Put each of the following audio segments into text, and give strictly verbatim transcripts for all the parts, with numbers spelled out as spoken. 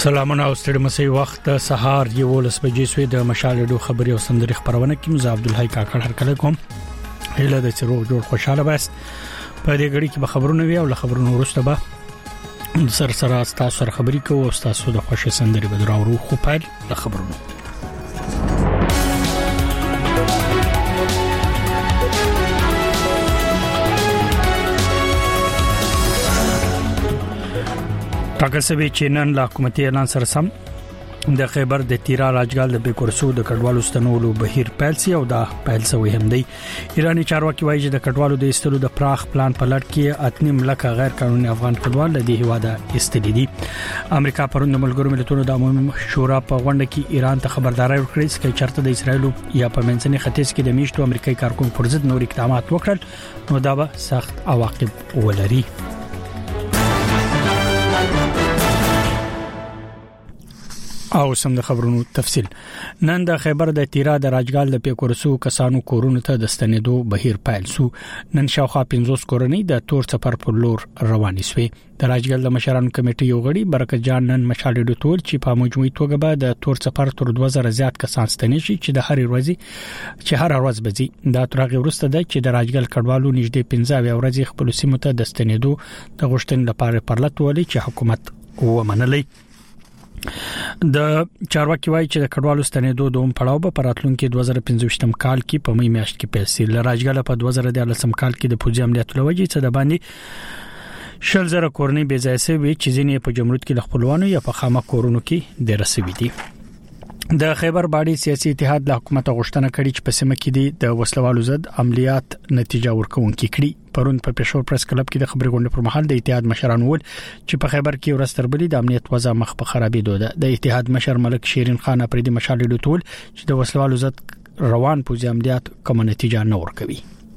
سلامونه او ستړي مسي وخت سهار یو ولس بجې سوې د مشالډو خبري او سندري خبرونه کې مزه عبدالحی کاکړ هر کله کوم هله د چروغ جوړ خوشاله بس په دې غړي کې به خبرونه وي او له خبرونو وروسته به سر سره تاسو سره خبري کوو او تاسو د خوشي سندري به دراورو خو په له خبرونو ټاکل شوی چې نن لا حکومتي اعلان سره سم د خیبر د تیرا راجګال د بیکورسو د کډوالو ستنولو بهیر پیلسي او دا پیلسوي هم دی ایرانی چارواکي وایي چې د کډوالو د استلو د پراخ پلان په لړ کې اتنیم لکه غیر قانوني افغان کډوال د هیواده استلې دي امریکا پروند ملګرو ملتونو د عمومي شورا په غونډه کې ایران ته خبرداري ورکړې چې چرته د اسرایل یا په منځني ختیځ کې د میشتو امریکایي کارکون پر ضد نور اقدامات وکړل نو دا به سخت عواقب ولري او سم د خبرونو تفصيل نن د خیبر د تیرا د راجګال د پیکورسو کسانو کورونو ته د ستنېدو بهیر پایل سو نن شاوخوا پنځوس کورنۍ د تور سفر پر لور روانې شوې د راجګال د مشرانو کمیټې یو غړي برکت جان نن مشالډو تول چې په مجموعي توګه به د تور سفر تر دوه زره زیات کسان ستنې شي چې د هر ورځې چې هر ورځ بځي دا ترغه ورسته ده چې د راجګال کډوالو نږدې پنځه ورځې خپل سیمه ته د ستنېدو د غوښتنې لپاره پرلط ولې چې حکومت ومنلې د چارواکي وایي چې د کډوالو ستنېدو دوم پړاو به پراتلونکو دوه زره پنځه کال کې په مې میاشت کې پیل شي لراجګل په دوه زره دولس کال کې د پوځي عملیاتو لوجې څه د باندې شل زره کورنۍ بې ځای شوی چې ځینې په جمهوریت کې خپلوانو یا په خامه کورونو کې د رسوي دي د خیبر باډي سیاسي اتحاد د حکومت غوښتنه کړې چې په سیمه کې د وسلوالو ضد عملیات نتیجه ورکوونکې کړي پرون په پېښور پریس کلب کې د خبري غونډې پر مهال د اتحاد مشران ول چې په خیبر کې ورستربلي د امنیت وضع مخ په خرابېدو ده د اتحاد مشر ملک شیرین خان پرې د مشالډو ټول چې د وسلوالو ضد روان پوځي عملیات کوم نتیجه نه ورکوي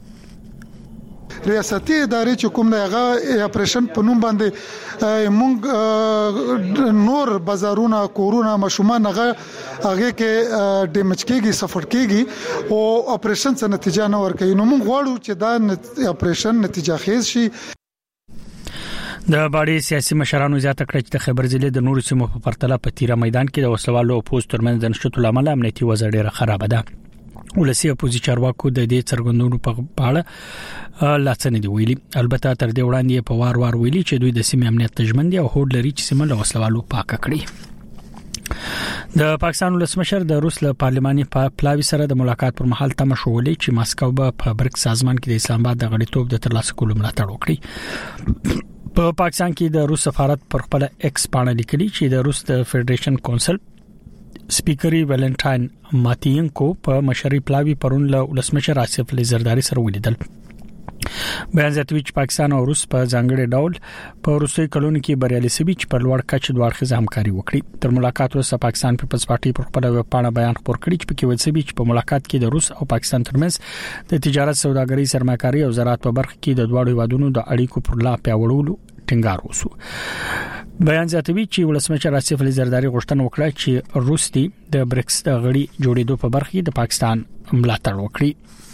ریاستي ادارې چې کوم دغه اپریشن په نوم باندې مونږ نور بازارونه کورونه مشومان هغه هغه کې ډیمیج کېږي سفر کېږي او اپریشن څخه نتیجه نه ورکوي نو مونږ غواړو چې دا اپریشن نتیجه خیز شي د باډي سیاسي مشرانو زیاته کړ چې د خیبر ضلع د نورو سیمو په پرتله په تیرا میدان کې د وسلوالو او پوسټ ترمنځ د نشټو لامل امنیتي وضع ډیره خراب ده ولسی اپوزي چارواکو د دې څرګندونو په اړه لاڅنې دی ویلي البته تر دې وړاندې په وار وار ویلي چې دوی د سیمې امنیت تجمن دي او هوډ لري چې سیمه له وسلوالو پاک کړي د پاکستان ولسمشر د روس له پارلماني پلاوی سره د ملاقات پر مهال تم شوولې چې ماسکو به په برک سازمان کې د اسلام آباد د غړیتوب د ترلاسه کولو ملاتړ وکړي په پاکستان کې د روس سفارت پر خپل ایکس باندې لیکلي چې د روس د فدریشن کونسل سپیکري ویلنټاین ماتینکو په مشري پلاوی پرون له ولسمشر آصف علي زرداری سره ولیدل بیان زیاتوي چې پاکستان او روس په ځانګړي ډول په روسي کلونو کې بریالي سوي چې په لوړ کچه دوه اړخیزه همکاري وکړي تر ملاقات وروسته پاکستان پیپلز پارټي پر خپل ویبپاڼه بیان خپور کړی چې په کې ویل شوی چې په ملاقات کې د روس او پاکستان ترمنځ د تجارت سوداګرۍ سرمایه‌کاري او زراعت په برخه کې د دوه هیوادونو د اړیکو پر لا پیاوړولو ټینګار وسو بیان زیاتوي چې ولسمشر آصف علي زرداری غوښتنه وکړه چې روس دی د بریکس د غړي جوړېدو په برخه کې د پاکستان ملاتړ وکړي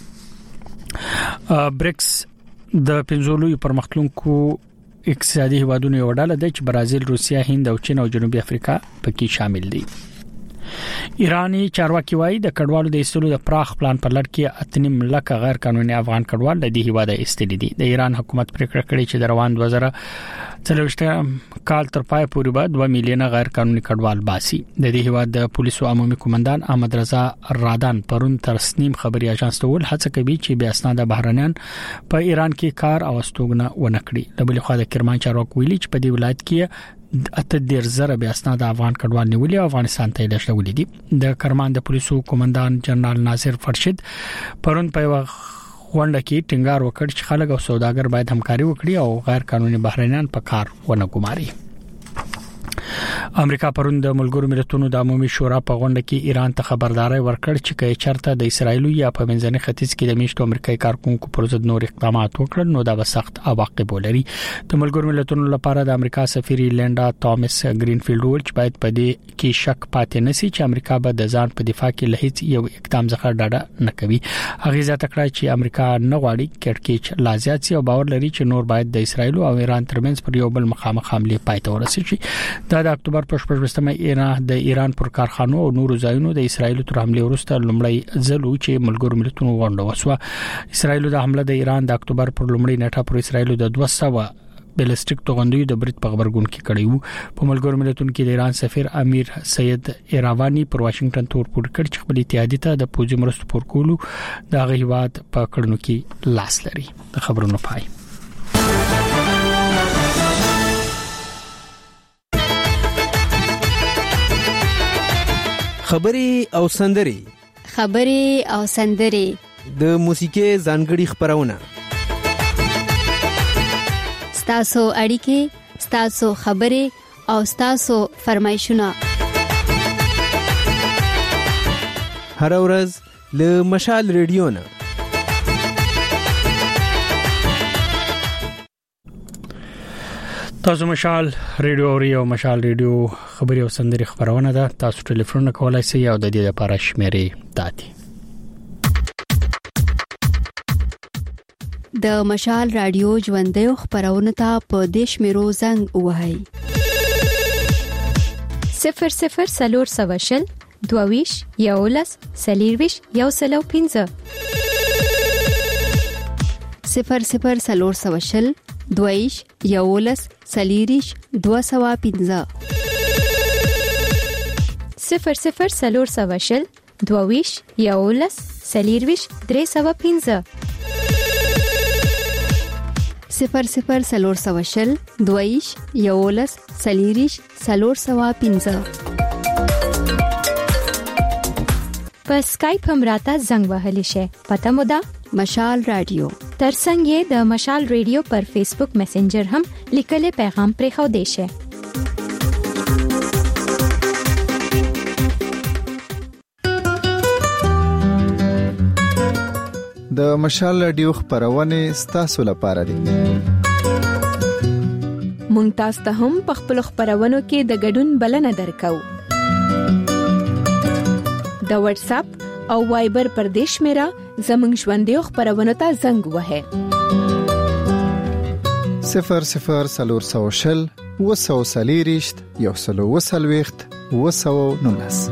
بریکس د پنځولوي پرمختلونکو اقتصادي هیوادونو یو ډله ده چې برازیل، روسیا، هند او چین او جنوبي افریقا پکې شامل دي ایرانی چارواکي وایي د کډوالو د ایستلو د پراخ پلان پر لړ کې اتنیم لکه غیر قانوني افغان کډوال د دې هیواده ایستلې دي د ایران حکومت پریکړه کړې چې د روان دوه زره څلوېښت کال تر پای پورې به دوه میلیونه غیر قانوني کډوال باسي د دې هیواد د پولیسو عمومي قومندان احمد رضا رادان پرون تر سنیم خبري اژانس ته ول هڅه کوي چې بیا اسناد بهرانيان په ایران کې کار او استوګنه ونکړي د بل خو د کرمان چارواکي ویلي چې په دې ولایت کې اته ډیر زره بیا اسناد افغان کډوال نیولې او افغانستان ته لښلولې دي د کرمان د پولیسو قومندان جنرال ناصر فرشید پرون په غونډه کې ټینګار وکړ چې خلک او سوداګر باید همکاري وکړي او غیر قانوني بهرانيان په کار ونه ګماري امریکا پرون د ملګرو ملتونو د عمومي شورا په غونډه کې ایران ته خبرداري ورکړ چې کله چرته د اسرایل یا په منځني ختیځ کې د میشتو امریکایي کارکونکو پر ضد نور اقدامات وکړل نو دا به سخت عواقب ولري د ملګرو ملتونو لپاره د امریکا سفیر لینډا تامس ګرینفیلډ ویل چې باید په دې کې شک پاتې نشي چې امریکا به د ځان په دفاع کې له هیڅ یو اقدام څخه ډډه نه کوي هغه ځکه کړای چې امریکا نه غواړي کړکېچ لازیات سي او باور لري چې نور باید د اسرایل او ایران ترمنځ پر یو بل مخامخ حمله پای ته ورسیږي دا د د اکتوبر په شپږمه ایران د ایران پر کارخانو او نورو ځایونو د اسرایل تر حمله وروسته لومړی ځل چې ملګرو ملتونو غونډه وسوه. اسرایل د حمله د ایران د اکتوبر پر لومړۍ نیټه پر اسرایل د دوه سوه بلستیک توغندوی د برید په خبرګون کې کړی وو. په ملګرو ملتونو کې د ایران سفیر امیر سید ایراوانی پر واشنگټن تور پور کړ چې خپل اتحادیه ته د پوځي مرستو پورکولو د غیواد په کړنو کې لاس لري. د خبرونو پای. خبري او سندري خبري او سندري د موسیقي ځانګړي خبرونه ستاسو اړیکې ستاسو خبرې او ستاسو فرمایشونه هر ورځ له مشال ریډیو نه. تاسو مشال ریډیو او مشال ریډیو خبري او سندري خبرونه ده. تاسو ټلیفون کولای شئ او د دې لپاره شمیرې داتي. د مشال رادیو ژوندۍ خبرونه ته په دیش میرو زنګ وهاي صفر صفر سلور سواشل دوویش یولس سلیرویش یو سلو پینزه صفر صفر سلور سواشل دوویش یولس سلیریش دو سوا پینزه صفر صفر سلور سواشل دوویش یولس سلیرویش درې سوا پینزه صفر صفر سلور سواشل دویش یولس سلیریش سلور سوا پینزه. په اسکایپ هم راته زنګ وهلی شي. پته مو ده مشال رادیو. ترڅنګ یې د مشال ریډیو پر فیسبوک میسنجر هم لیکل پیغام پرې خو دی شي. د مشال رادیو خبرونه ستاسو لپاره دي. مونږ تاسو ته هم په خپل خبرونو کې د ګډون بلنه درکو. د واتس اپ او وایبر پر دیش میرا زمنګ ژوندۍ خبرونه ته زنګ وهه صفر صفر سلور سوشل وسو سلیریشت یو سلو وسلويخت وسو نونس.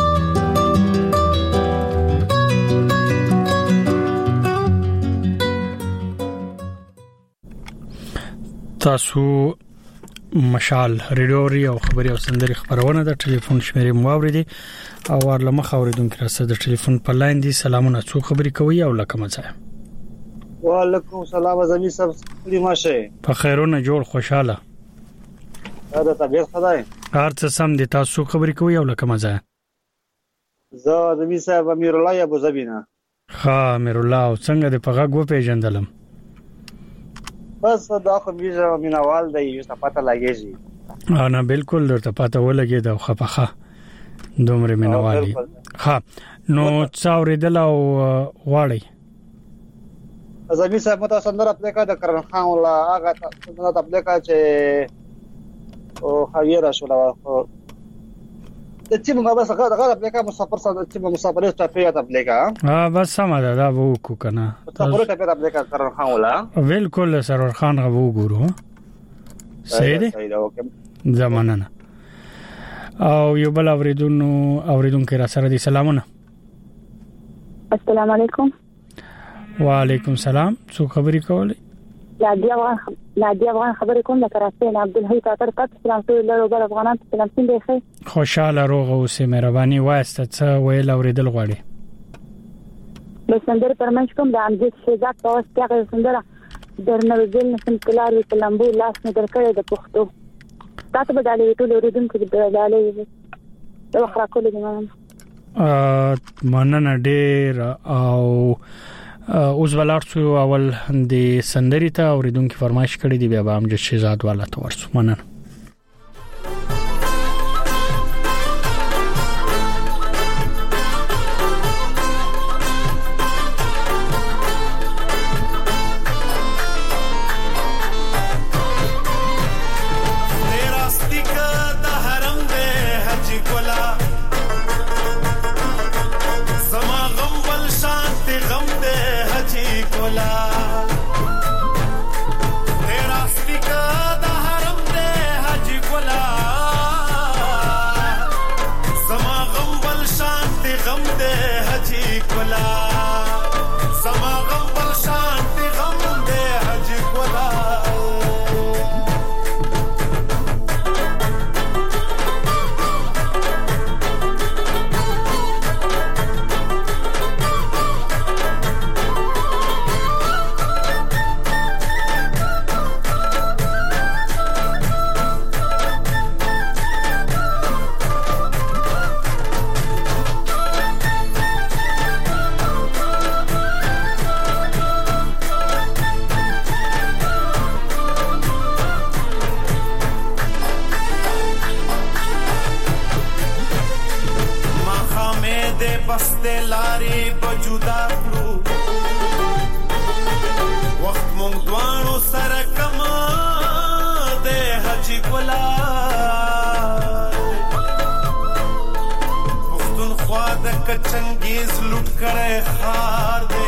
تاسو مشال ریډیو او خبري او سندري خبرونه د ټلیفون شمیرې مو اوریدي او ورلمه اوریدونکو راځه د ټلیفون په لاین دي. سلامونه، څو خبري کوي او لکه مزه. وعلیکم السلام زمي صاحب کلی ماشه په خیرونه جوړ خوشاله. دا طبيعت خدای هر څه سم دي. تاسو خبري کوي او لکه مزه. زه زمي صاحب امیر الله ابو زبینا. ها امیر الله څنګه د پغه غو پیژندلم. بس دا خو بیزه مینوال دی یو څه پته لګیږي. انا بالکل درته پته ولګي دا خپخه دومره مینوالي. ها نو څاوریدل او واړی زمي صاحب مته سندره اپلیکا د کرن خان ولا هغه سندره اپلیکا چې او خاویرا شو لا د چې موږ بس هغه هغه اپلیکا مسافر سره چې مسافر ته پیات اپلیکا ها بس سم ده دا وو کو کنه مسافر ته پیات اپلیکا کرن خان ولا بالکل سرور خان غو ګورو صحیح ده زمانه او یو بل اوریدونو اوریدونکو را سره دي. سلامونه. السلام علیکم. وعلیکم السلام. څو خبري کولې؟ نادیه افغان نادیه افغان خبرې کوم د کراچۍ نه عبدالحی تاتر پات سلام ټول له بل افغانان سلام څنګه ښه خوشاله روغ او سه مهرباني واسطه څه ویل اوریدل غواړي. د سندر پرمنځ کوم د امجد شهزاد په واسطه کې سندره درنوزل نسم کلار په لمبو لاس نه درکړې د پښتو تاسو به دالې ټول اوریدونکو د دالې د وخرا کولې مننه. ا مننه ډېر او اوس ولارڅو اول د سندري ته اوریدونکو فرمایش کړی دی بیا به امجد شهزاد والا ته ورسو. مننه. तेरा sticker the हरम दे حجی کولا سما غم بل شانتی غم دے حجی کولا بسته لارې بجودا کړو وخت مونږ دوانو سره کما دے حجی ګلا پښتونخوا د کچنګیز لوټ کړي خار دے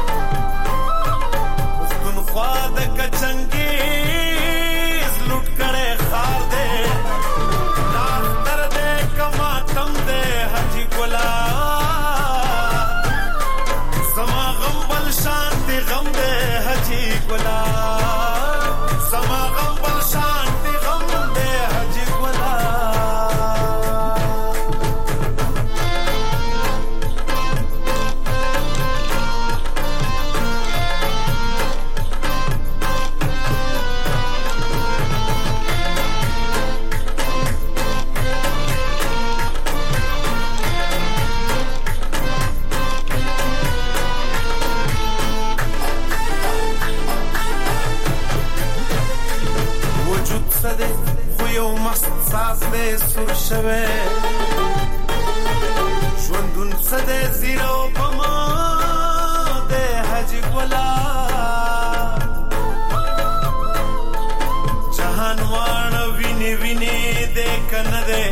پښتونخوا د کچنګیز لوټ کړي خار دے نار تر دے کما کم دے حجی ګلا شانتی غم دے حجی ګلا سما غم بل شانتی غم دے حجی ګلا خو یو مست ساز دے سر شوه ژوندون څه دے زیرو پما دے حجی ګلا جهان وان ویني ویني دے کنه دے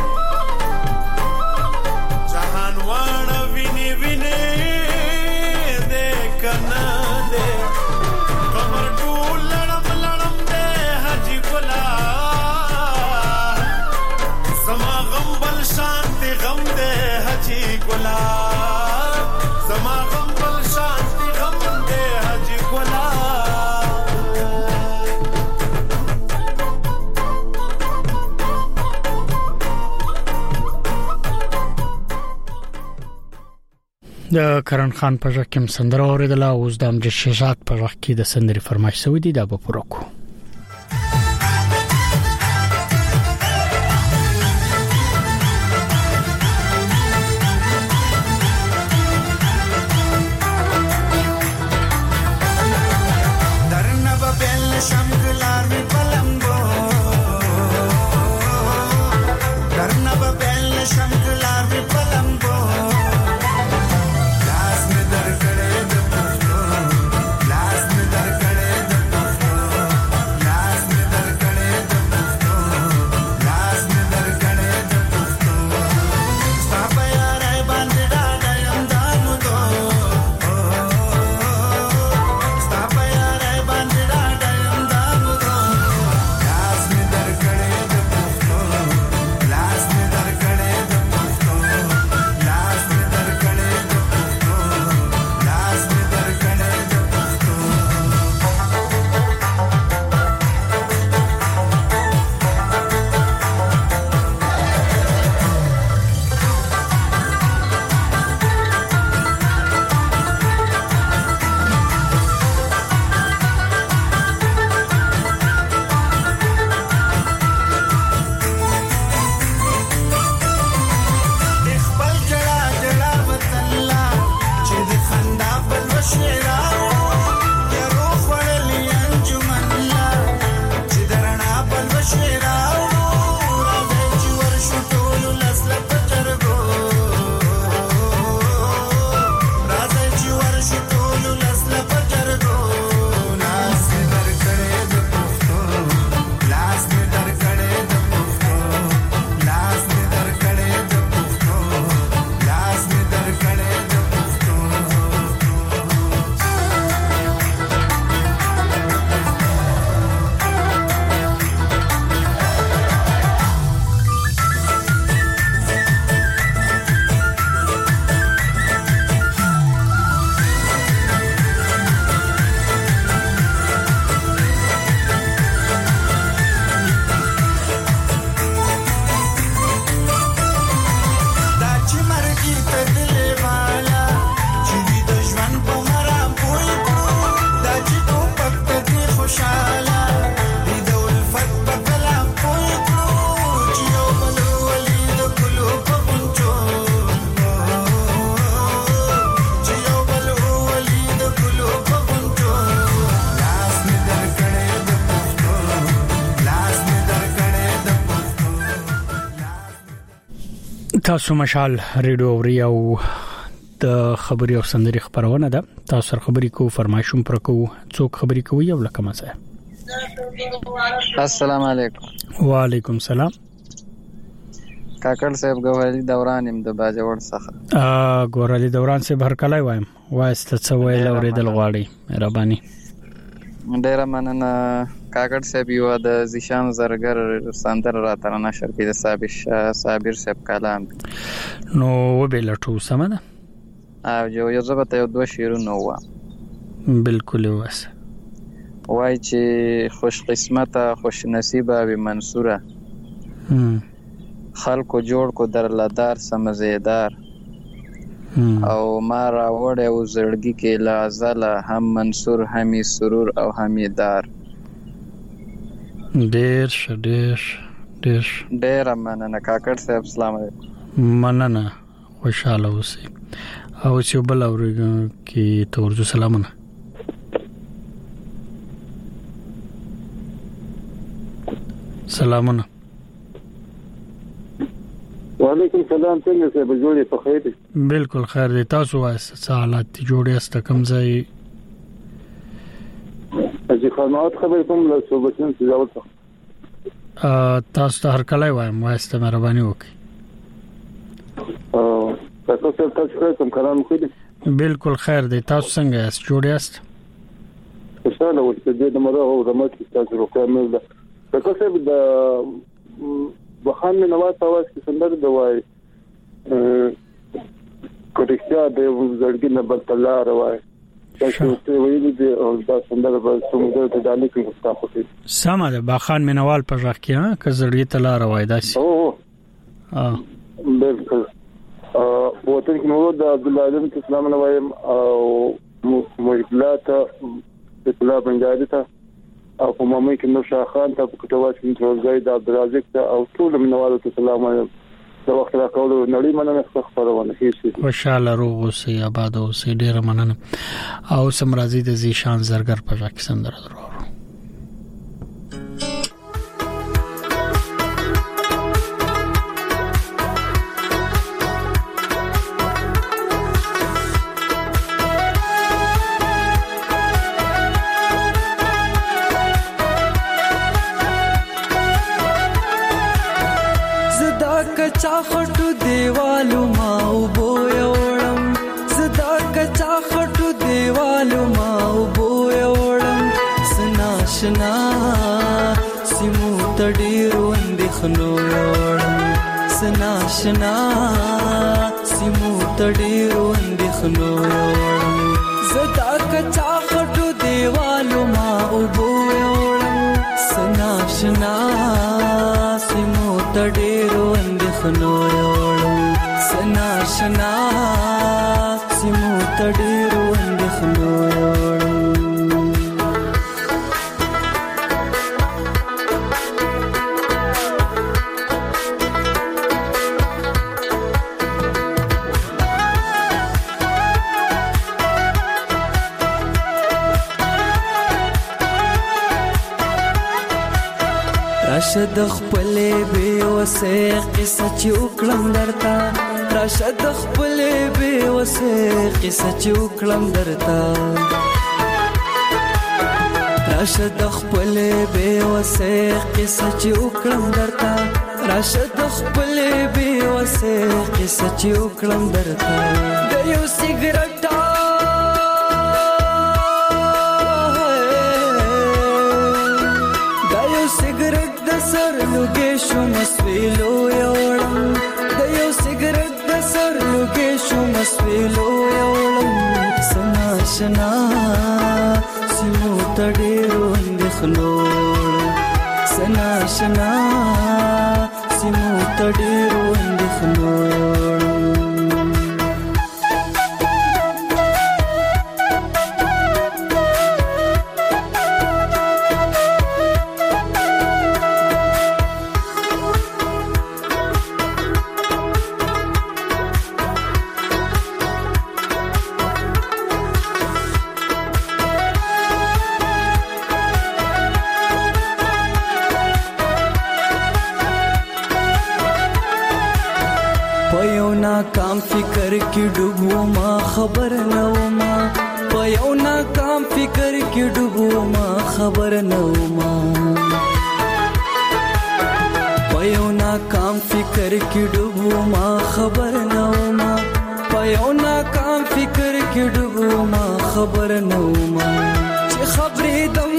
جهان وان ویني ویني دے کنه دے قمر ټول لړم لړم دے حجی ګلا سما غم بل شانتی غم دے حجی ګلا سما غم بل شانتی غم دے حجی ګلا د کرن خان په ځکه کوم سندره اوریدله اوس د امجد شهزاد په وخت کې د سندري فرمایش شوی دی دا به پوره کو لاس می در کړه د پښتو تاسو مشال ریډیو اوري او د خبري او سندري خبرونه ده. تاسو سره خبري کو فرمایشوم پر کو څوک خبري کوي او لکه مزه. السلام علیکم. وعلیکم السلام. کاکړ صاحب ګوهري دوران يم د باجوړ څخه. ا ګوهري دوران صاحب هر کله وایم واسطه څه ویل اوریدل غواړي مهرباني. ډیر مننه کاکړ صاحب یو د زیشان زرګر سندر را تر نشر کې د صابر صابر صاحب کلام نو وبلټو سمنه او یو یو زبته یو دوه شیرونه و بالکل واسه وای چې خوش قسمته خوش نصیبه وي منصوره خلکو جوړ کو در لدار سمزیدار او ما را وړ او زړګي کې لازله هم منصور همي سرور او همي دار. ډېر ډېر ډېر ډېر مننه کاکړ صاحب. السلام علیکم. مننه خوشاله اوسئ او چې بل اورګه کې تورجو سلامونه. سلامونه. وعلیکم السلام. څنګه څه بجوړې په خیر دي؟ بالکل خیر دي. تاسو واسه حالات جوړې است کوم ځای چې خدمات خبر کوم له صوبتن تجاوز ا تاسو ته هر کله وایم واسه مهرباني وکړئ. ا تاسو ته تاسو کوم کارونه کوي؟ بالکل خیر دي. تاسو څنګه است جوړې است؟ خوشاله اوسئ. د مرغه او د مات تاسو روکامل ده. تاسو د بخان من نواز आवाज کې سندر د وای کوټکیا د زړګي نه بدلار وای تاسو ته ویلي دي او دا سندر په څومره ته دالې کې مستاخو دي سمه ده. بخان منوال په ځخ کې ها ک زړګي تلار وای داسي او اه بالکل ا وته کې نو د عبد الله علم اسلام نوایم او مولات اطلاع بنجاري ته او په مامي کې نو شاه خان ته په کټواش کې روزګای د عبدالرزاق ته او ټول منوالو ته سلام وایم. د وخت راکولو نړۍ مننه خبرونه هیڅ خوشاله روغ اوسئ آباد اوسئ. ډیر مننه او سمرازي د زیشان زرګر په ځکه سندره درو. کچا خټو دیوالو ما وبو یوړم زدا کچا خټو دیوالو ما وبو یوړم سناشنا سیمو تډیرو اندخنو یوړم سناشنا سیمو تډیرو اندخنو یوړم زدا کچا خټو دیوالو ما وبو یوړم سناشنا سیمو تډیرو خنو یوړم سناشنا سیمو تډیرو اندخنو یوړم. راشد خپلې به وسه قصه چې وکړم درتا راشد خپلې به وسه قصه چې وکړم درتا راشد خپلې به وسه قصه چې وکړم درتا راشد خپلې به وسه قصه چې وکړم درتا د یو سیګریټ سر لوګې شو مسویلو یوړم د یو سیګریټ د سر لوګې شو مسویلو یوړم سناشنا سیمو تډیرو اندخنو سناشنا سیمو تډیرو اندخنو فکر کې ډوبو ما خبر نه وما په یو ناکام فکر کې ډوبو ما خبر نه وما په یو ناکام فکر کې ډوبو ما خبر نه وما په یو ناکام فکر کې ډوبو ما خبر نه وما چې خبرې دم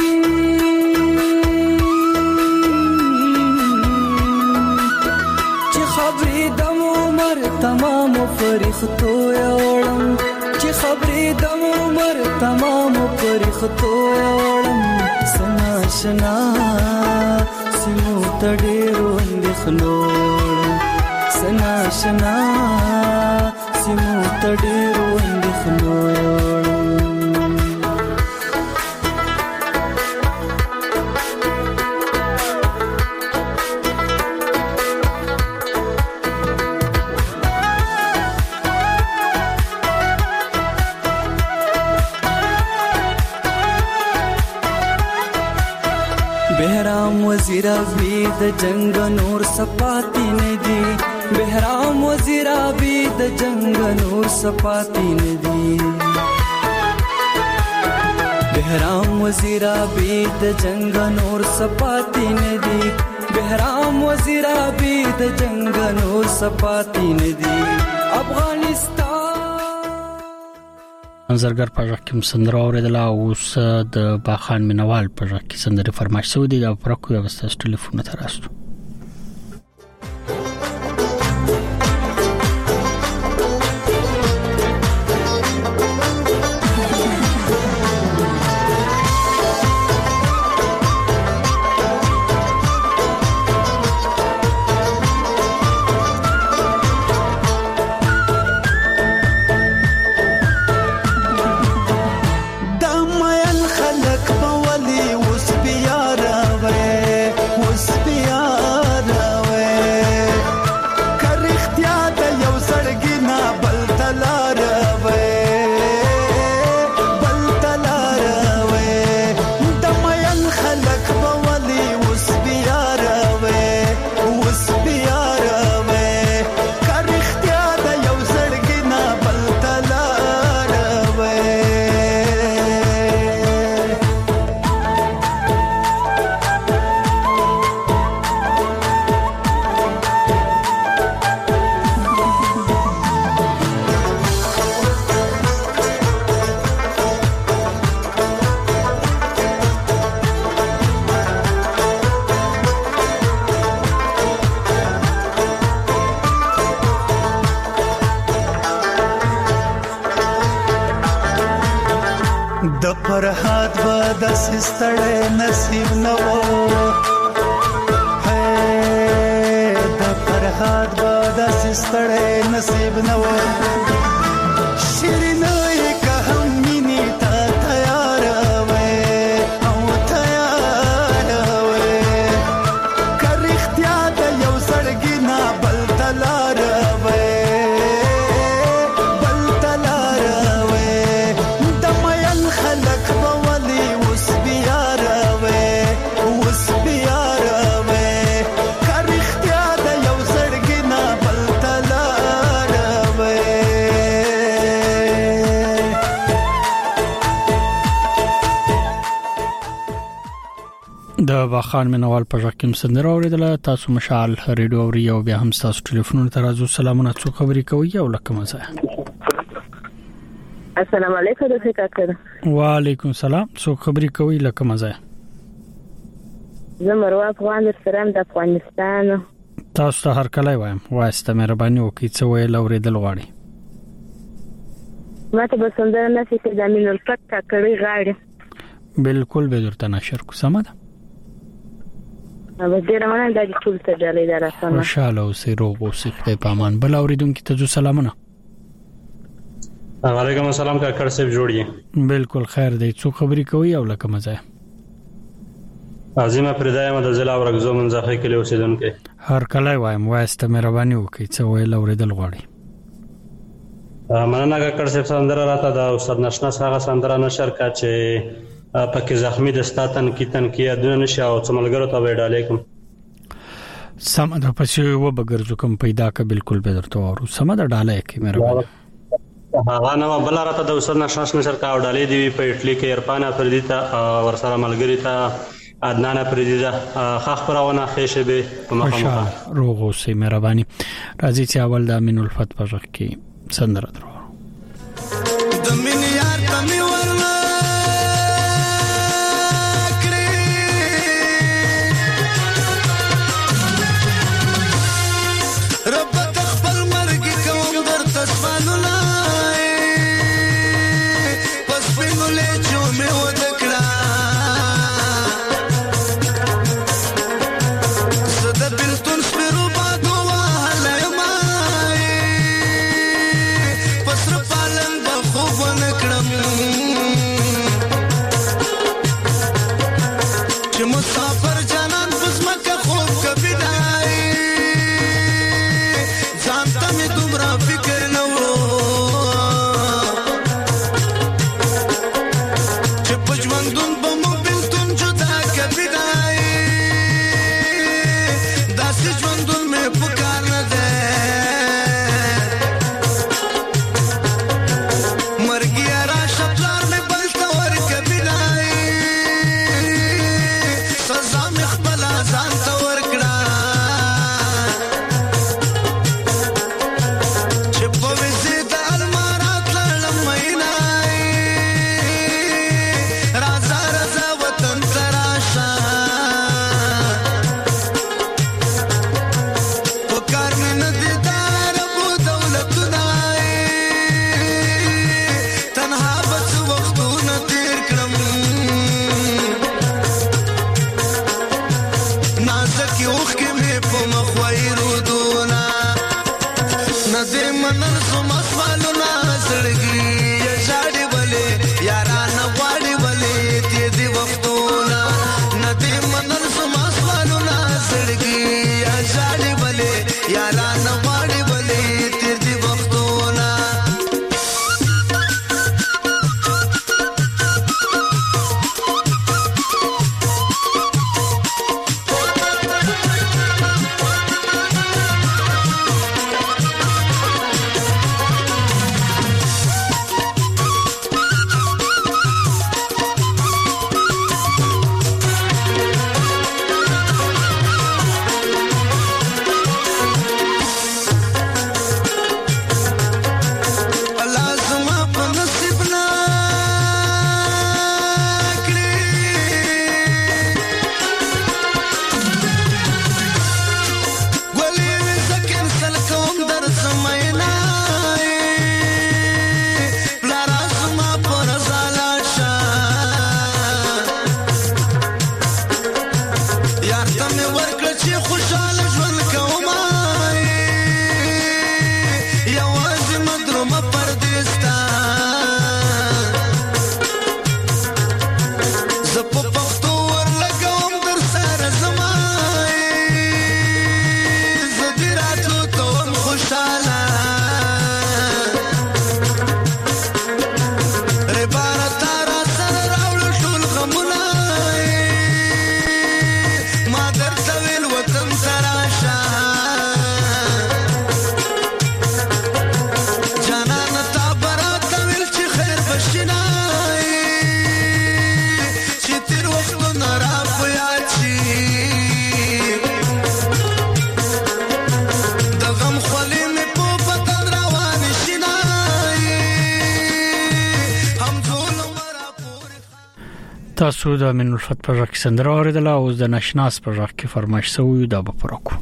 چې خبرې دم عمر تمام فرښتو یوړم چې خبرې دم عمر تمام فرښتو یوړم سنا شنا سمو تډېرو اندېښنو سنا شنا سمو تډېرو اندېښنو بهرام وزیر ابي د جنگ نور سپاتی نه دي بهرام وزیر ابي د جنگ نور سپاتی نه دي بهرام وزیر ابي د جنگ نور سپاتی نه دي بهرام وزیر ابي د جنگ نور سپاتی نه دي افغانستان انزرګر پژه کې سندره اوریدله اوس د باخان مینوال پژه کې سندره فرمایش سو دي د پرکو وسته ټلیفون ته راستو فرحات به د سستړې نصیب نو هي د فرحات به د سستړې نصیب نو شیرینه که هم مینې ته تیار وې او تیار وې که رښتیا د یو زړګي نه بل تلار وې د باخان مینوال په ژکم سندره اوریدله تاسو مشال ریډیو اوري او بیا هم تاسو ټلیفون ته راځو سلامونه څو خبرې کوي او لکه مزه السلام علیکم د څه کار وعلیکم السلام څو خبرې کوي لکه مزه زمرو افغان سره د افغانستان تاسو ته هر کله وایم واسته مهرباني وکړئ څو ویل اوریدل غواړي ماته به سندره نشي چې د امین الفتح کړي غاړي بالکل به درته نشر کو سم ده او ډیر مننه د ټول ته ډالې دراسنه خوشاله اوسې روغ اوسې خدای په امان بل اوریدونکو ته سلامونه وعلیکم السلام کاکړ صاحب جوړی بالکل خیر دی څو خبرې کوي او لکه مزه عظیمه پردایم د ضلع ورغزو منځخه کې اوسیدونکو هر کله وایم واسته مهرباني وکړئ څو ویل اوریدل غواړي مننه کاکړ صاحب سندره راته د استاد نشنا څنګه سندره نشر کا چې پکې زخمی د ستاتن کیتن کې ادونه نشه او څملګرو ته وډاله کوم سم د پسې و بغرزو کوم پیدا ک بالکل به درته ورو سم د ډاله کې مهرباني هغه نو بل راته د استاد نشاش نشر کا ډالې دی په اټلی کې ارپانا فردی ته ورسره ملګری ته عدنان فردی ته خاص پرونه خېشه به په مخه روغو سي مهرباني راځي چې اول د امین الفت په ځخ کې سندره درو د مين یار کمی ورنا تاسو د امین الفت پر ځخ سندره اوریدله او د نشناس پر ځخ کې فرمایش سوی دا به پرکو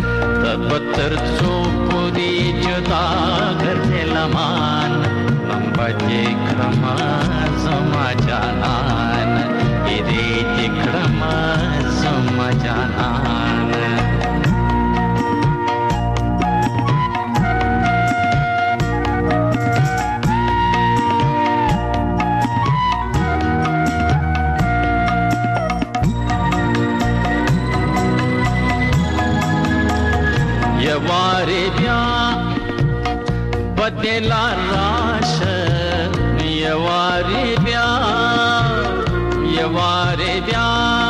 तर सो पुरी जुदा कर लमान بچې کړم زما جانان دې دې کړم زما جانان یوارې بیا بدلا راشه یوارې بیا یوارې بیا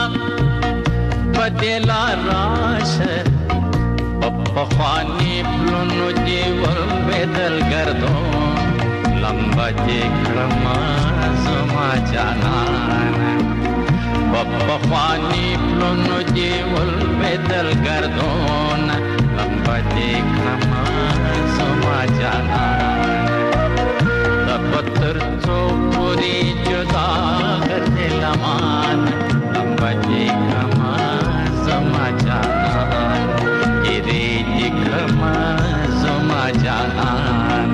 بدلا راشه په خواني پلونو دی ور بدل ګرځو لمبا دې کړم زما جانان په خواني پلونو دی ور بدل ګرځو لمبا دې کړم زما جانان د پتر څو پوری جدا کرتے لمان لمبا دې کړم زما جانان دې دې کړم زما جانان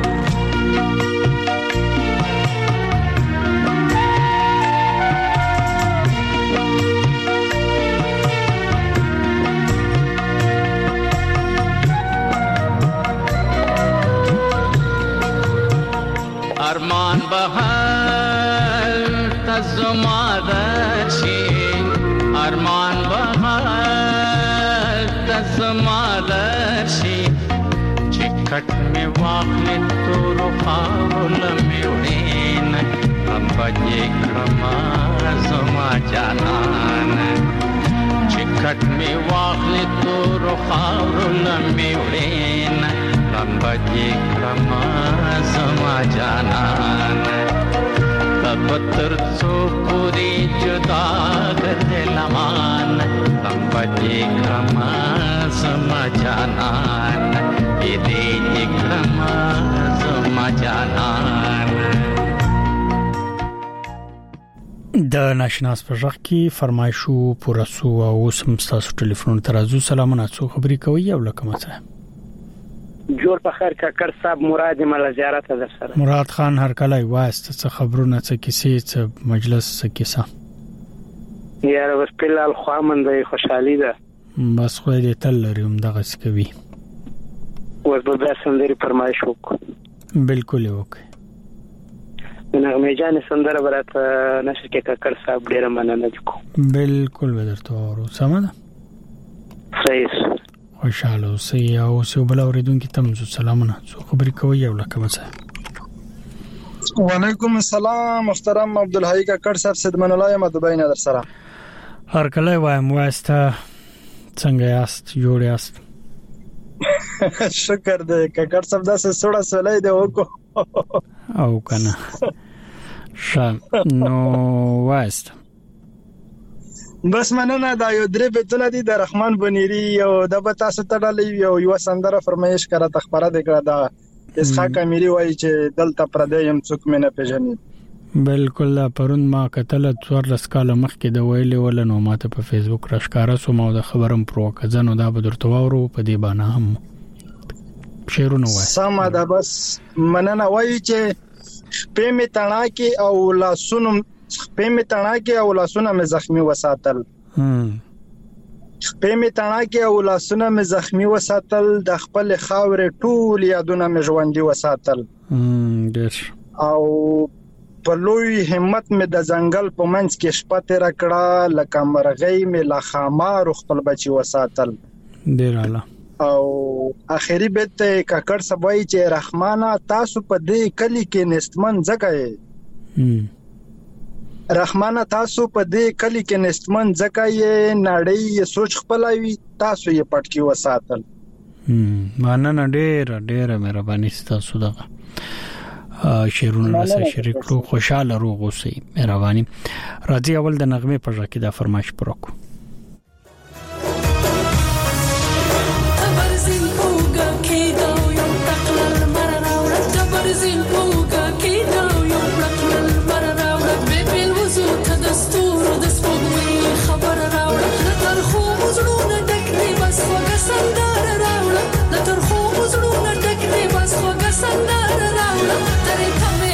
ارمان بهر تزما درشي ارمان بهر تزما درشي چکټ می واخلې تور خاول می وړین ام بجې کړم زما جانان چکټ می واخلې تور خاول می وړین ام بجې کړم زما جانان پتر څو پوری جدا کرتے لمان ام بجې کړم زما جانان دې دې کړم زما جانان د ناشناس په ځخ کې فرمایشو پورسو او سم تاسو ټلیفون ترازو سلامونه څو خبري کوي او لکه مڅه جوړ په خیر کاکړ صاحب مراد مل زیارت در سره مراد خان هر کله واسطه څه خبرونه څه کیسې څه مجلس څه کیسه یاره بس پلال خوامندې خوشحالي ده بس خو دې تل لري هم دغه څه کوي اوس به بیا سندري فرمایش وکړو بالکل وکړه نغمه جان سندره برات نشر کې کاکړ صاحب ډیر مننه وکړو بالکل ودرته ورو سمه ده صحیح خوشاله اوسئ او سو بل اوریدونکو ته مو سلامونه څو خبرې کوي او لکه مڅه وعلیکم السلام محترم عبدالحی کاکړ صاحب صدمن الله یم دبی نه در سره هر کله وایم واسطه څنګه یاست جوړ یاست شکر دې کاکړ صاحب دا څه سوړه سولای دی وکړو او کنه شام نو واسطه بس مننه دا یو درې بیتونه دي د رحمان بنيري یو د بتا ستړلې یو یو سندره فرمایش کړه تخبره د کړه دا اسحاق اميري وایي چې دلته پردیم څوک مې نه پیژني بالکل پرون ما کتل څوار لسکاله مخکې د ویلې ولنو ماته په فیسبوک راښکارا سو ما د خبرم پرو کزنو دا به درته وورو په دې باندې هم شیرونه وای سم دا بس مننه وایي چې په می تڼا کې او لاسونو په می تڼا کې او لاسونه مې زخمي وساتل هم په می تڼا کې او لاسونه مې زخمي وساتل د خپل خاورې ټول یادونه مې ژوندۍ وساتل هم ډېر او په لوی همت مې د ځنګل په منځ کې شپه تیر کړه لکه مرغۍ مې لا خامار خپل بچي وساتل ډېر اعلی او اخیری بیت کاکړ سبای چې رحمانه تاسو په دې کلی کې نستمن ځکه رحمانه تاسو په دې کلی کې نستمن ځکه یې نړۍ سوچ خپلوي تاسو یې پټکی وساتل مانه ډېر ډېر مهرباني تاسو دغه شیرونه سره شریک کړو خوشاله روغ اوسئ مهرباني راځي اول د نغمه پر راکې دا فرمایش پرکو Sandara raula, tar kho uzruna dekne bas khoga sandara raula, tare thame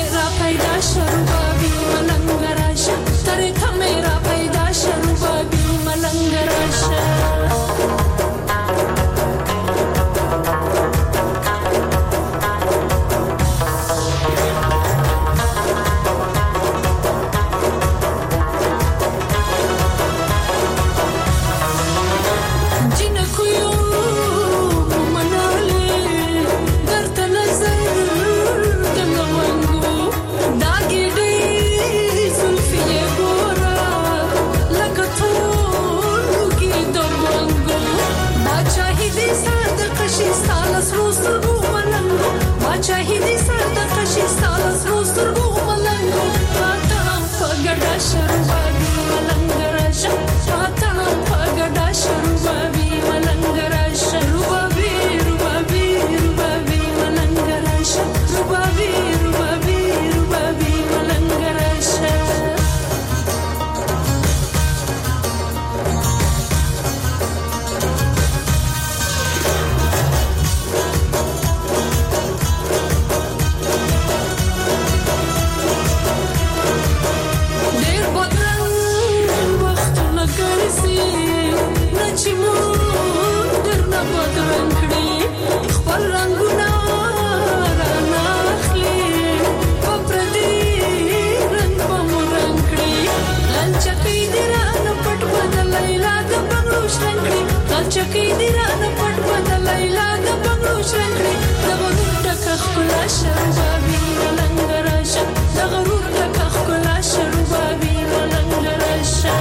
غلچکی دی رانه پټ بدل لیلا د بنگلو شنکړي د غرور ټکه خلا شربابي ملنګ راشه د غرور ټکه خلا شربابي ملنګ راشه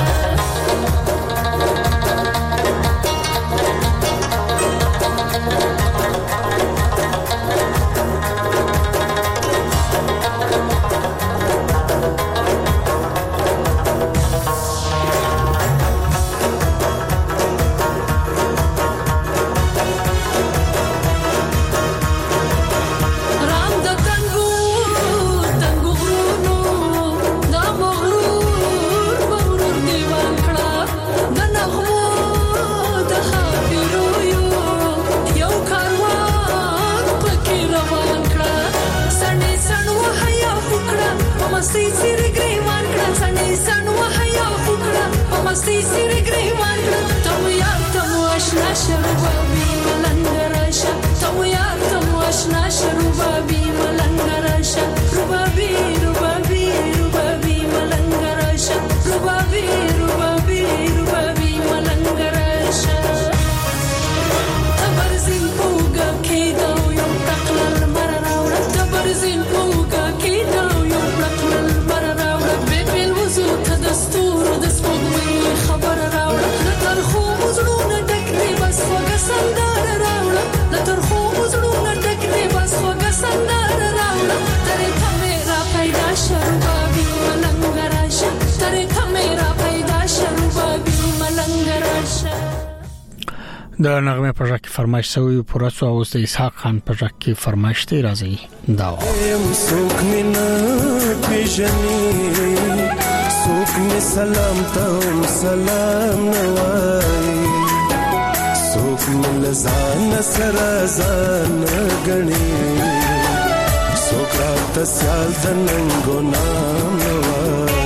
د نغمه په ځکه فرمایش سوی پرسو او د اسحاق خان په ځکه فرمایش ته راځي دا سوک مینا پیژني سوک می سلام ته سلام نوای سوک مل ځان سره ځان غني سوک رات سال دنګو نام نوای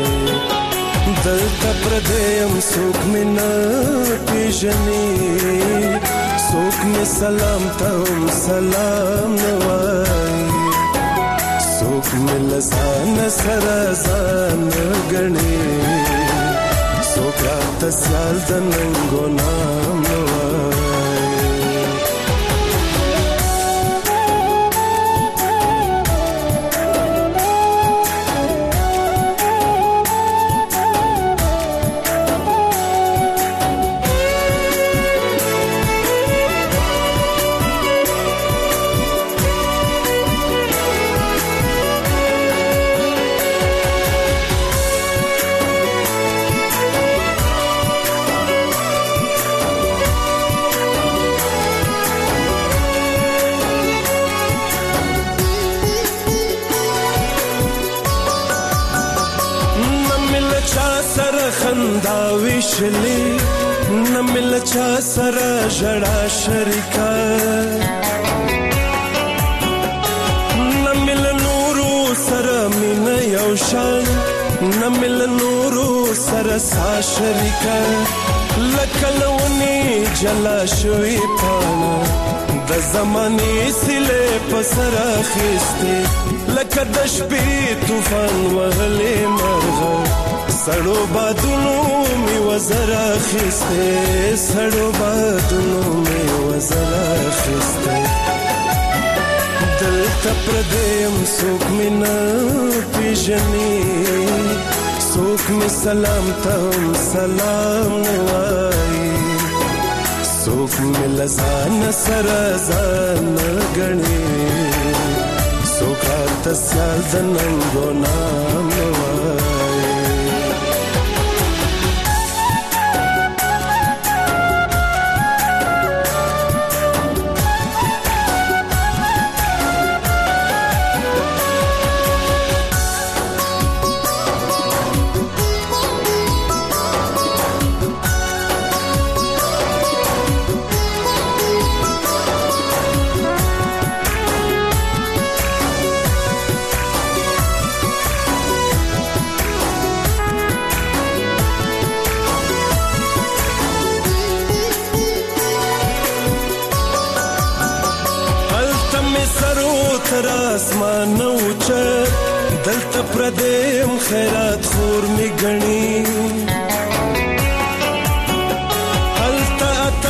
دلته پردیم سوک مینا پیژني سوک می سلام ته سلام نوای سوک مل ځان سره ځان غني سوک رات سال دنګو نام نوای خندا وشلی نمل چا سره جڑا شریکا نمل نورو سره مين یو شان نمل نورو سره سا شریکا لکلونی جلا شوی پانا د زمانی سله پسرا خسته لکه د شپې طوفان وهلې مرغه سړو بادونو می وزرا خسته سړو بادونو می وزرا خسته دلته پردیم سوک مینا پیژني سوک می سلام ته سلام نوای سوک می لزان سره ځان غني سوک رات سال دنګو نام نوای تر اسمان اوچ دلته پردیم خیرات خور می غنی هلته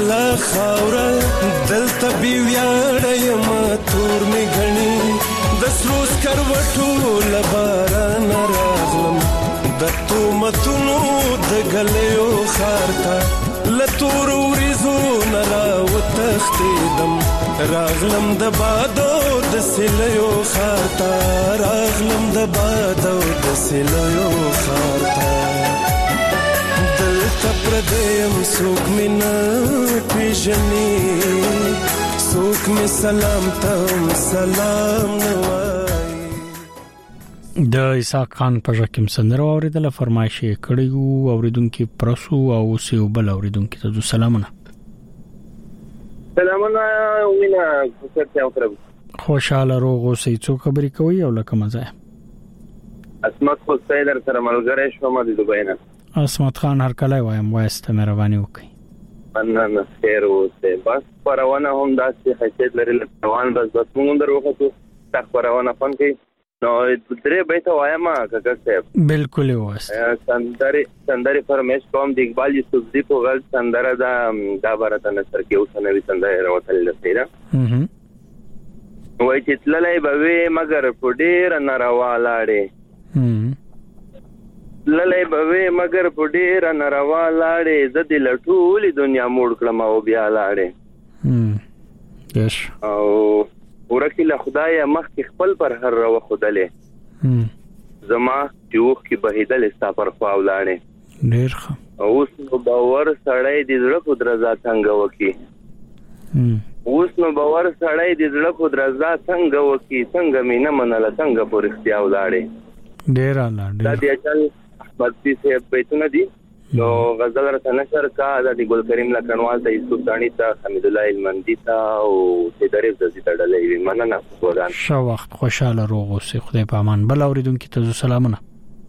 والا خاوره دلته بي ویاړم تور می غني د سروس کروټو لباران راغلم د تومتونو د غليو خارتا لتور وريزو نرا وتختیدم راغلم د بادو د سلیو خارتا راغلم د بادو د سلیو خارتا پردیم سوک می نا پیژنی سوک می سلام تم سلام نوای د اسحاق خان په ژکم سندره اوریدله فرمایش کړي وو اوریدونکو پرسو او سیو بل اوریدونکو ته سلامونه سلامونه وینا څه اوترم خوشاله روغ اوسې څو خبرې کوي او لکه مزه اسمت خو سیدر سره ملګری شوم د دوبۍ نه اسمت خان هر کله وایم واسته مهرباني وکړئ مننه خیر اوسه بس پرونه هم داسې حیثیت لري روان بس بس موږ دروغه تک پرونه فن کې نو درې بیت وایم کاکا صاحب بالکل واسه سندري سندري فرمیش کوم د اقبال یوسف دی په غل سندره دا دا برته نصر کې اوس نوې سندره راوتل لسیره وای چې تللای به مگر پډیر ناروا لاړې للای به مگر پډیر ناروا لاړې زدي لټولې دنیا موړ کړم او بیا لاړې یش او ورکی له خدای مخ کې خپل پر هر رو خدله زما جوخ کې بهیدل استا پر خواو لاړې ډیر ښه اوس نو باور سړی د زړه په درزا څنګه وکی اوس نو باور سړی د زړه په درزا څنګه وکی څنګه مینه منله څنګه پر اختیار لاړې ډیر اعلی دا دی اچل بچی سے بیتونه دي نو غزل را نشر کا د ګل کریم لکنوال ته یوسف دانی ته حمید الله المندی ته او سیدری زدي تړلې وي مننه ګوران شو وخت خوشاله روغ اوسې خدای په امان بل اوریدونکو ته سلامونه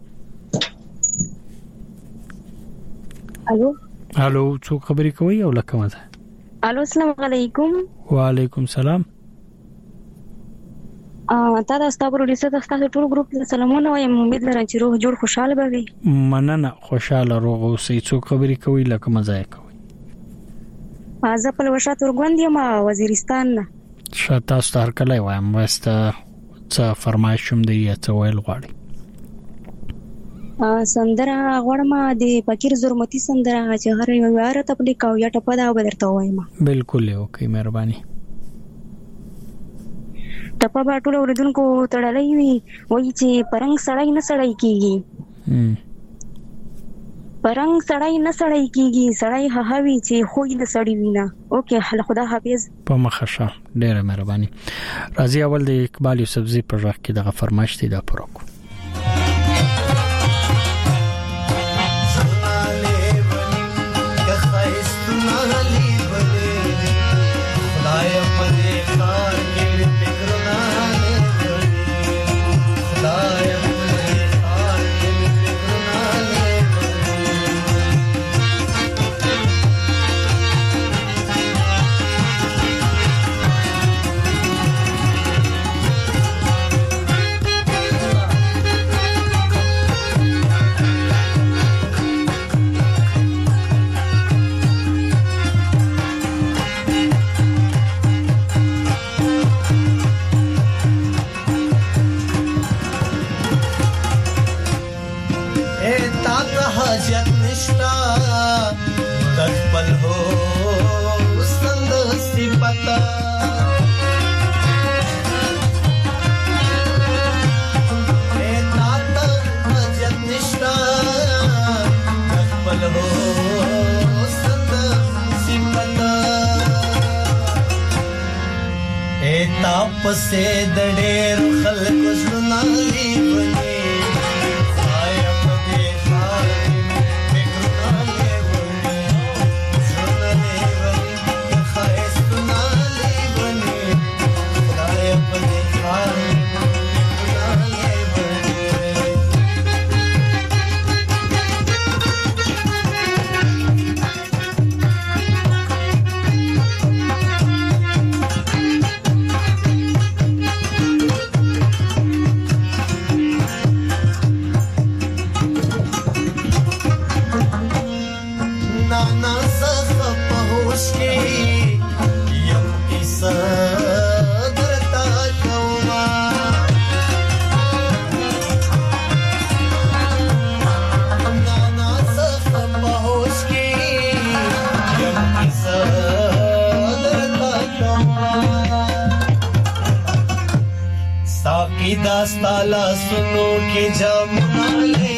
الو الو څوک خبرې کوي او لکه مزه الو السلام علیکم وعلیکم السلام ا تا دا ستاسو پروډوسر تاسو ټول ګروپ ته سلامونه وایم امید لرم چې روح جوړ خوشاله به وي مننه خوشاله روغ اوسې څوک خبرې کوي لکه مزه کوي ازه په وشات ورګوند یم وزیرستان شاته تاسو هر کله وایم واسته څه فرمایشوم دی څه ویل غواړي ا سندره غوړم د فقیر زرمتی سندره چې هر یو واره تبلیغ او یا ټپه دا بدرته وایم بالکل اوکې مهرباني ټپه با ټول اوریدونکو تړلې وي وایي چې پرنګ سړی نه سړی کیږي پرنګ سړی نه سړی کیږي سړی هاوی چې خوې د سړی وینا اوکې خدا حافظ په مخشه ډېر مهرباني راځي اول د اقبال یوسف زی پر راک کې دغه فرمایش دی دا پروکو پسې د ډېر خلکو زړونه لیوني خدایه په دې ښار کې فکرونه لیوني زړونه لیوني ښایستونه لیوني خدایه په دې ښار کې فکرونه لیوني होश के यम किसा दरता कौमा नाना सखम होश के यम किसा दरता कौमा साकी दास्ताला सुनो के जमुना ले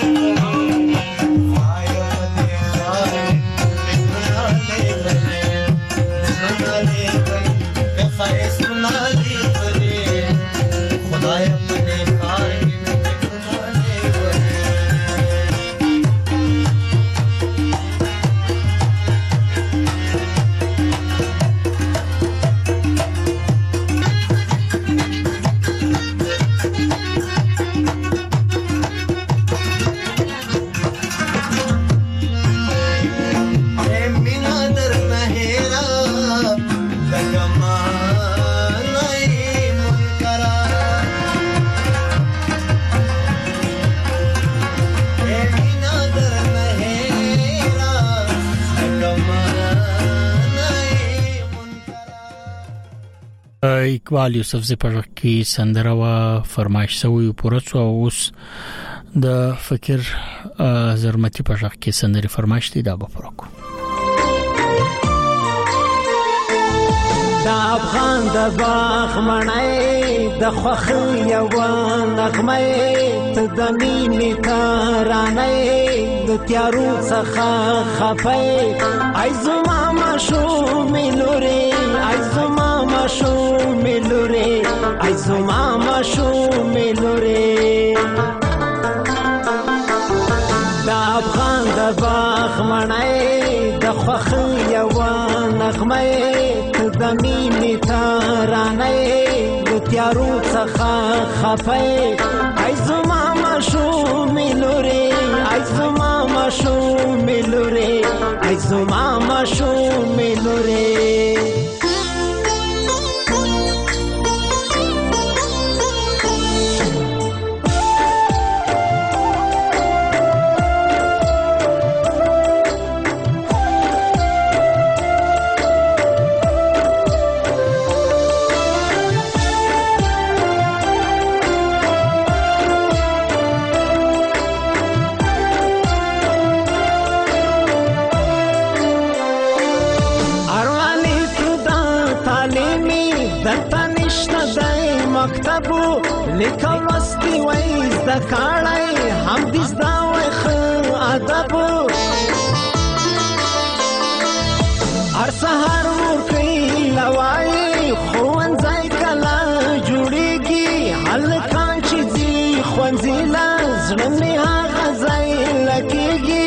اقبال یوسفزی په کې سندره وا فرمایش سوی پورڅو اوس د فکر زرمتی په ځخ کې سندري فرمایش دي دا به پرکو دا افغان د باغ مړای د خوخ یو نغمه ته د مینې ترانه د تیارو څخه خفای ایزما مشو ملوري ایزما مشو ملوري ایزما مشو ملوري دا افغان د باغ مړای د خوخ یو نغمه د مینې ترانه د تیارو څخه خفای ایزما مشو ملوري ایزما مشو ملوري ایزما مشو ملوري مکتبو لیکل وستی وایز د کاړای هم دې زدا وای خو ادب هر سحر ور کوي لوای خوان ځای کلا جوړیږي هلکان چې دي خوانځیلا زړه مې هغه ځای لګيږي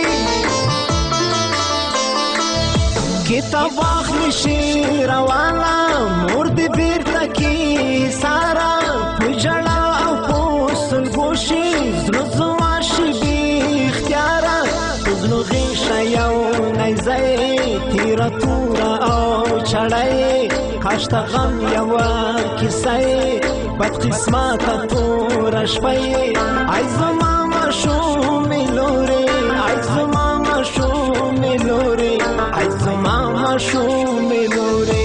کتاب واخلي شي روانه مور دې بیرته کی سارا پجړا او پوسل ګوشي زړه زواشي بي اختیار زړه غیشه یو نایزای تیر تور او چړای کاشت غم یو کیسای بد قسمت تور شپای ایزما مشو ملوري ایزما مشو ملوري ایزما مشو ملوري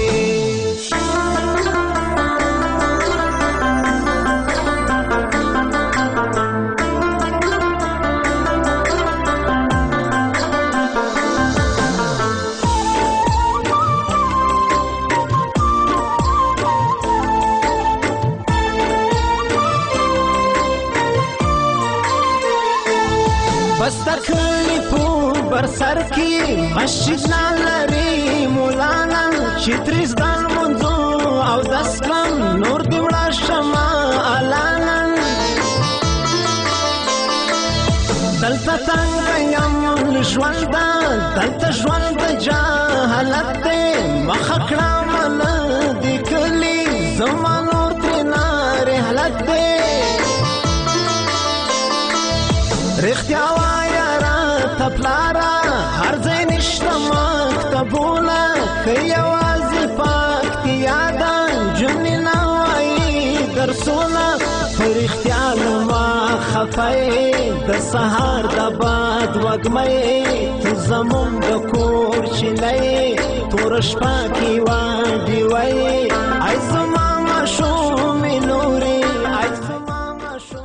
بستکلی پو بر سر کی مسجد نالری مولانا چتریز دان منزو او دسکم نور دیوڑا شما آلانا دلتا تنگیم لشوالدا دلتا شوالدا جاہلت دے مخکڑا من دیکلی زمان نور ترینا رحلت دے رختیا وایا را تپلارا هر ځای نشته مکتبونه که یوازې پاکتي یاده جملې نه وایي درسونه په رښتیا لما خفه د سهار د باد وږمه ته زموږ د کور چینه تورش پاکی وادي وای عايز ما شو منوري عايز ما شو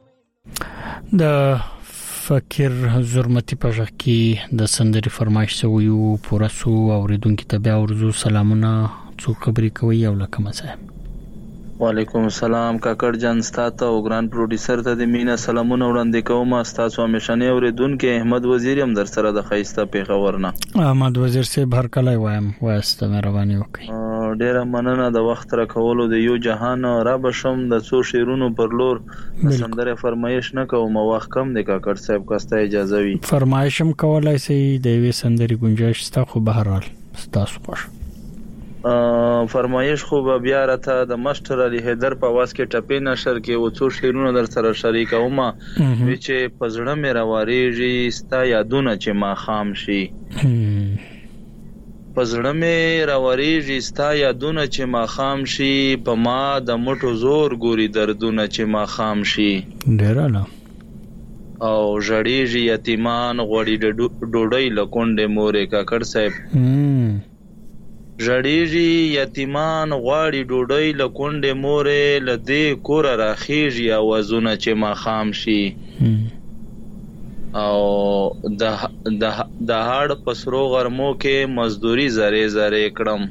د فکر زرمتی پژه کې د سندري فرمایش سویو پورسو اوریدونکو ته بیا ورزو سلامونه څو خبرې کوي او لکه مسه وعلیکم السلام کاکړ جان ستاسو او ګران پروډوسر ته د مینا سلامونه وړاندې کوم. تاسو همیشنه اوریدونکو احمد وزیر هم در سره د خیسته پیښور نه. احمد وزیر سه هر کله وایم واسته مهرباني وکړئ. ډیره مننه د وخت را کولو د یو جهان را بشم د څو شیرونو پر لور سندره فرمایش نه کوم وخت کم دی کاکړ صاحب کاسته اجازه وي فرمایشم کولای سي د وی سندري گنجائش ستا خو بهرال تاسو خوش فرمایش خو بیا راته د ماستر علي حیدر په واس کې ټپې نشر کې و څو شیرونو در سره شریکوم چې پزړه مې راواريږي ستا یادونه چې ما خام شي پزړه مې راوریږي ستا یادونه چې ما خام شي په ما د مټو زور ګوري دردونه چې ما خام شي ډیر نه او ژړېږي یتیمان غوړي ډوډۍ لکونډه مورې کاکړ صاحب ژړېږي یتیمان غوړي ډوډۍ لکونډه مورې لدې کور راخېږي اوازونه چې ما خام شي او د د د هاړ پسرو غرمو کې مزدوري زره زره کړم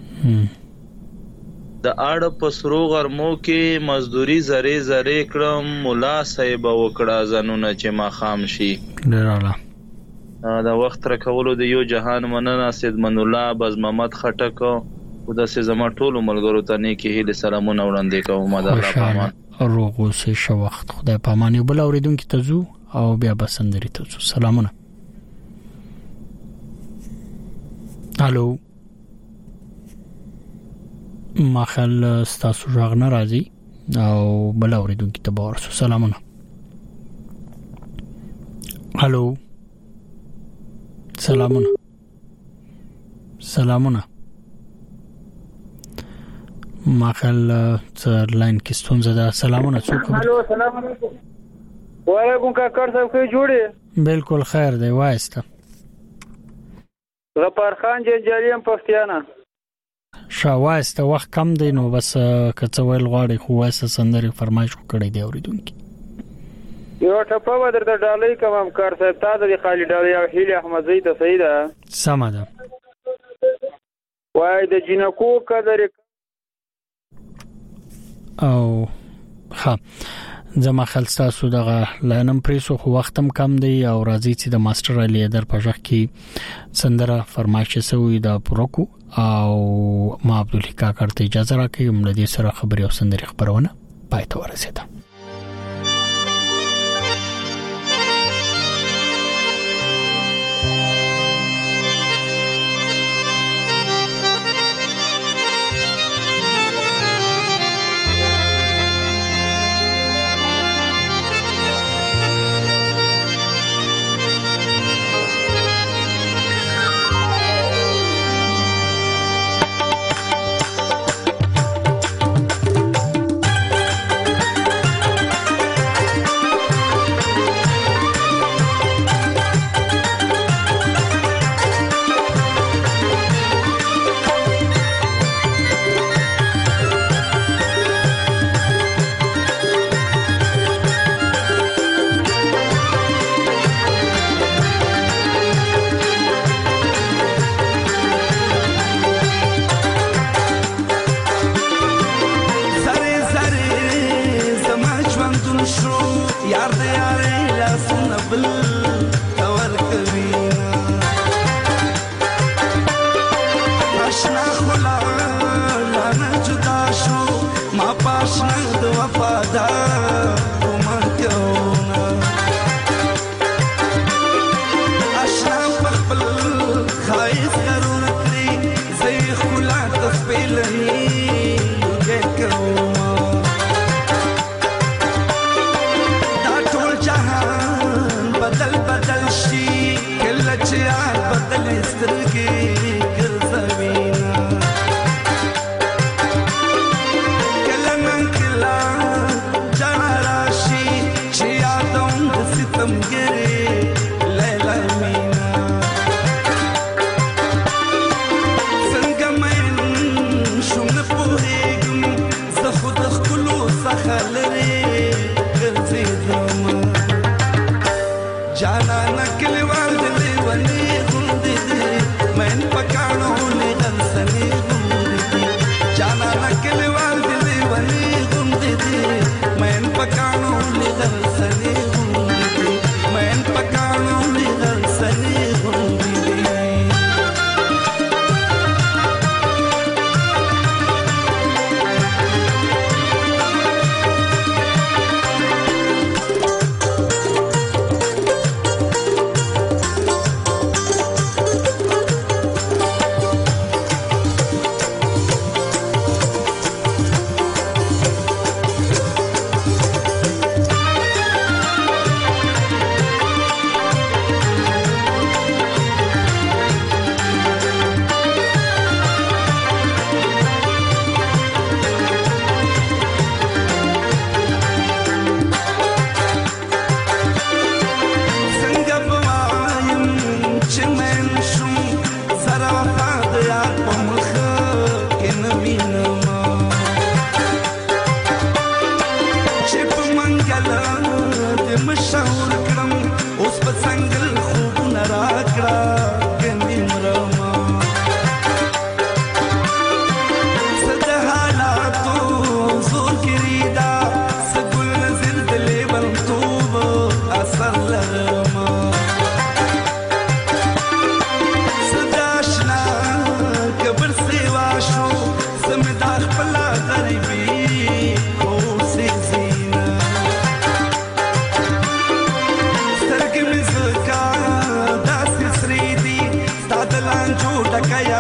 د اړ پسرو غرمو کې مزدوري زره زره کړم مولا صاحب وکړه زنونه چې ما خام شي ډیراله دا وخت را کولو د یو جهان مننه سید من الله باز محمد خټک او د سزما ټولو ملګرو ته نیکی هیله سلامونه وړاندې کوم د الله پامان روغو سه شو وخت خدای پامان یو بل اوریدونکو ته زو او بیا بسندري ته سلامونه الو ما خل ستاسو ژغ نه راځي او بل اوریدونکو ته ورسو سلامونه الو سلامونه سلامونه ما خل تر لاین کې ستونزه ده سلامونه څوک الو سلام علیکم وعلیکم کاکړ صاحب کې جوړې بالکل خیر دی وایسته غفار خان جنجالیم پښتیانا شاواسته وخت کم دی نو بس کڅ ویل غواړي خو واسه سندري فرمایش کړی دی اوریدونکو یو ټپه ودر د ډالۍ کوم هم کار صاحب تا د خالي ډالۍ او هیله احمدزی ته صحیح ده سم ده وای د جنکو قدر او ها زما خلستاسو دغه لانم پریسو خو وختم کم دی او راځي چې د ماستر علي در پژخ کې سندره فرمایش سوی دا پروکو او ما عبدالحق کارته اجازه راکړم مله دې سره خبري او سندري خبرونه پای ته ورسېده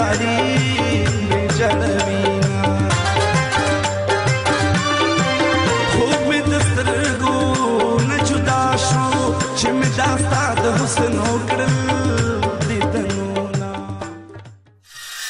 جالي جلبي